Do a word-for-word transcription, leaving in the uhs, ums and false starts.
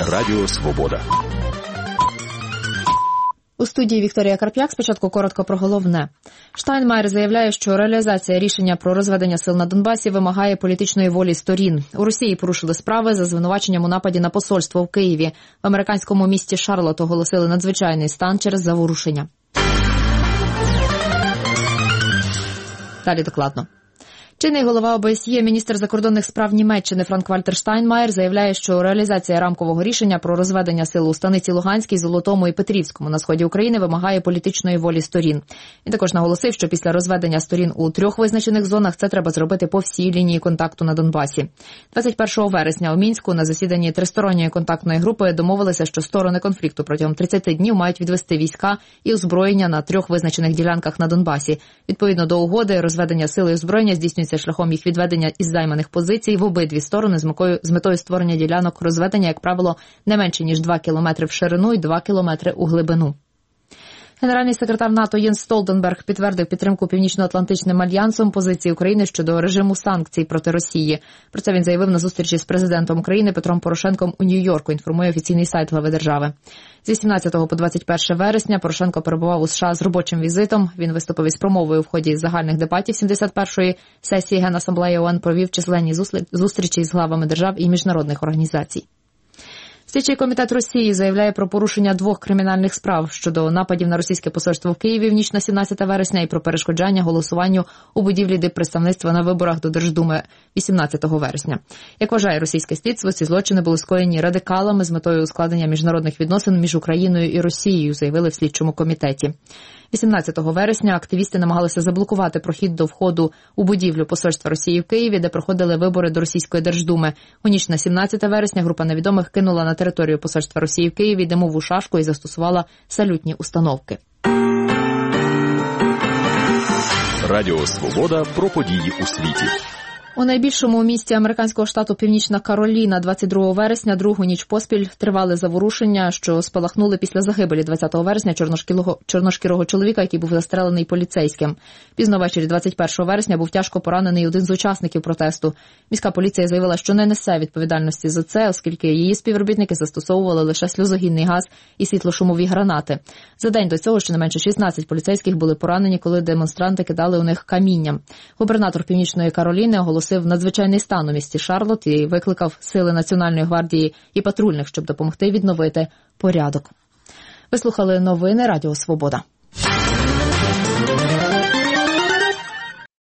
Радіо Свобода. У студії Вікторія Карп'як. Спочатку коротко про головне. Штайнмаєр заявляє, що реалізація рішення про розведення сил на Донбасі вимагає політичної волі сторін. У Росії порушили справи за звинуваченням у нападі на посольство в Києві. В американському місті Шарлотт оголосили надзвичайний стан через заворушення. Далі докладно. Чинний голова ОБСЄ, міністр закордонних справ Німеччини Франк-Вальтер Штайнмаєр заявляє, що реалізація рамкового рішення про розведення сил у станиці Луганській, Золотому і Петрівському на сході України вимагає політичної волі сторін. Він також наголосив, що після розведення сторін у трьох визначених зонах це треба зробити по всій лінії контакту на Донбасі. двадцять першого вересня у Мінську на засіданні тристоронньої контактної групи домовилися, що сторони конфлікту протягом тридцяти днів мають відвести війська і озброєння на трьох визначених ділянках на Донбасі. Відповідно до угоди, розведення сил і озброєння здійснюється шляхом їх відведення із займаних позицій в обидві сторони з метою, з метою створення ділянок розведення, як правило, не менше, ніж два кілометри в ширину і два кілометри у глибину. Генеральний секретар НАТО Єнс Столтенберг підтвердив підтримку Північно-Атлантичним альянсом позиції України щодо режиму санкцій проти Росії. Про це він заявив на зустрічі з президентом України Петром Порошенком у Нью-Йорку, інформує офіційний сайт глави держави. З вісімнадцятого по двадцять перше вересня Порошенко перебував у США з робочим візитом. Він виступив із промовою в ході загальних дебатів сімдесят першої сесії Генасамблеї ООН, провів численні зустрічі з главами держав і міжнародних організацій. Слідчий комітет Росії заявляє про порушення двох кримінальних справ щодо нападів на російське посольство в Києві в ніч на сімнадцяте вересня і про перешкоджання голосуванню у будівлі диппредставництва на виборах до Держдуми вісімнадцятого вересня. Як вважає російське слідство, ці злочини були скоєні радикалами з метою ускладнення міжнародних відносин між Україною і Росією, заявили в слідчому комітеті. вісімнадцятого вересня активісти намагалися заблокувати прохід до входу у будівлю посольства Росії в Києві, де проходили вибори до Російської Держдуми. У ніч на сімнадцяте вересня група невідомих кинула на територію посольства Росії в Києві димову шашку і застосувала салютні установки. Радіо Свобода про події у світі. У найбільшому місті американського штату Північна Кароліна двадцять другого вересня другу ніч поспіль тривали заворушення, що спалахнули після загибелі двадцятого вересня чорношкірого, чорношкірого чоловіка, який був застрелений поліцейським. Пізно ввечері двадцять першого вересня був тяжко поранений один з учасників протесту. Міська поліція заявила, що не несе відповідальності за це, оскільки її співробітники застосовували лише сльозогінний газ і світлошумові гранати. За день до цього щонайменше шістнадцять поліцейських були поранені, коли демонстранти кидали у них камінням. Губернатор Північної Кароліни оголосив надзвичайний стан у місті Шарлотт і викликав сили Національної гвардії і патрульних, щоб допомогти відновити порядок. Ви слухали новини Радіо Свобода.